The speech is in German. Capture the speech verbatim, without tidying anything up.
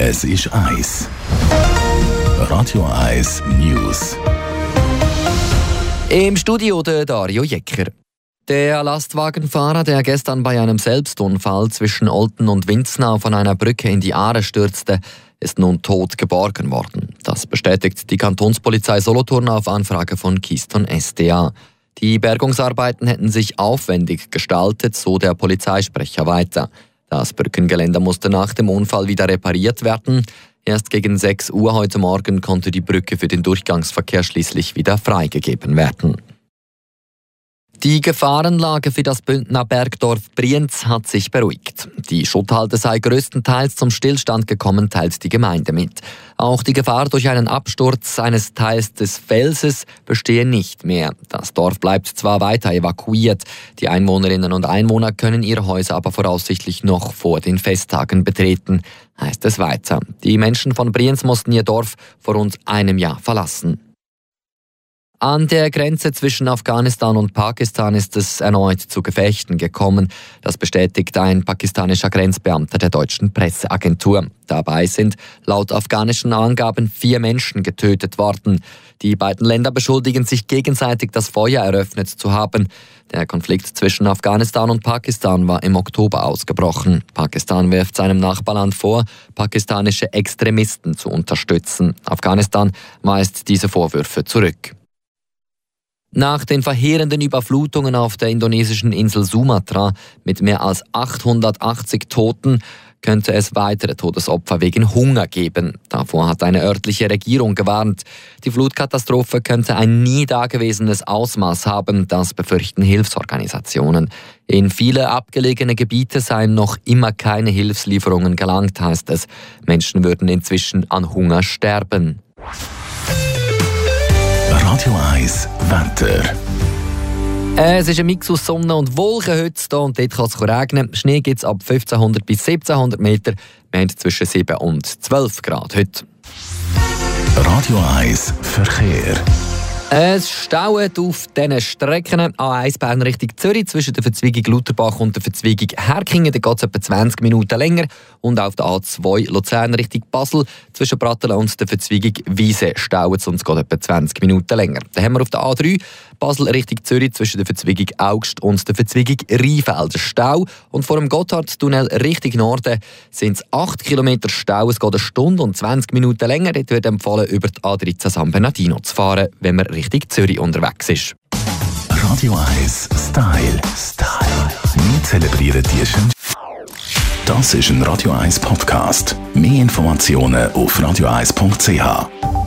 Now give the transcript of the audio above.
Es ist eins. Radio eins News. Im Studio der Dario Jecker. Der Lastwagenfahrer, der gestern bei einem Selbstunfall zwischen Olten und Winznau von einer Brücke in die Aare stürzte, ist nun tot geborgen worden. Das bestätigt die Kantonspolizei Solothurn auf Anfrage von Keystone S D A. Die Bergungsarbeiten hätten sich aufwendig gestaltet, so der Polizeisprecher weiter. Das Brückengeländer musste nach dem Unfall wieder repariert werden. Erst gegen sechs Uhr heute Morgen konnte die Brücke für den Durchgangsverkehr schließlich wieder freigegeben werden. Die Gefahrenlage für das Bündner Bergdorf Brienz hat sich beruhigt. Die Schutthalde sei größtenteils zum Stillstand gekommen, teilt die Gemeinde mit. Auch die Gefahr durch einen Absturz eines Teils des Felses bestehe nicht mehr. Das Dorf bleibt zwar weiter evakuiert, die Einwohnerinnen und Einwohner können ihre Häuser aber voraussichtlich noch vor den Festtagen betreten, heißt es weiter. Die Menschen von Brienz mussten ihr Dorf vor rund einem Jahr verlassen. An der Grenze zwischen Afghanistan und Pakistan ist es erneut zu Gefechten gekommen. Das bestätigt ein pakistanischer Grenzbeamter der deutschen Presseagentur. Dabei sind laut afghanischen Angaben vier Menschen getötet worden. Die beiden Länder beschuldigen sich gegenseitig, das Feuer eröffnet zu haben. Der Konflikt zwischen Afghanistan und Pakistan war im Oktober ausgebrochen. Pakistan wirft seinem Nachbarland vor, pakistanische Extremisten zu unterstützen. Afghanistan weist diese Vorwürfe zurück. Nach den verheerenden Überflutungen auf der indonesischen Insel Sumatra mit mehr als achthundertachtzig Toten könnte es weitere Todesopfer wegen Hunger geben. Davor hat eine örtliche Regierung gewarnt. Die Flutkatastrophe könnte ein nie dagewesenes Ausmaß haben, das befürchten Hilfsorganisationen. In viele abgelegene Gebiete seien noch immer keine Hilfslieferungen gelangt, heißt es. Menschen würden inzwischen an Hunger sterben. Radio eins Wetter. Es ist ein Mix aus Sonne und Wolken heute hier und dort kann es regnen. Schnee gibt es ab fünfzehnhundert bis siebzehnhundert Meter. Wir haben zwischen sieben und zwölf Grad heute. Radio eins Verkehr. Es staut auf diesen Strecken A eins Bern Richtung Zürich zwischen der Verzweigung Lutherbach und der Verzweigung Herkingen. Da geht es etwa zwanzig Minuten länger. Und auf der A zwei Luzern Richtung Basel zwischen Brattelen und der Verzweigung Wiese staut es und es geht etwa zwanzig Minuten länger. Dann haben wir auf der A drei Basel Richtung Zürich zwischen der Verzweigung Augst und der Verzweigung Rheinfelder Stau. Und vor dem Gotthardtunnel Richtung Norden sind es acht Kilometer Stau. Es geht eine Stunde und zwanzig Minuten länger. Dort wird empfohlen, über die A dreizehn San Bernardino zu fahren, wenn man Richtung Zürich unterwegs ist. Radio eins Style. Style. Wir zelebrieren die schön. Das ist ein Radio eins Podcast. Mehr Informationen auf radio eins punkt c h.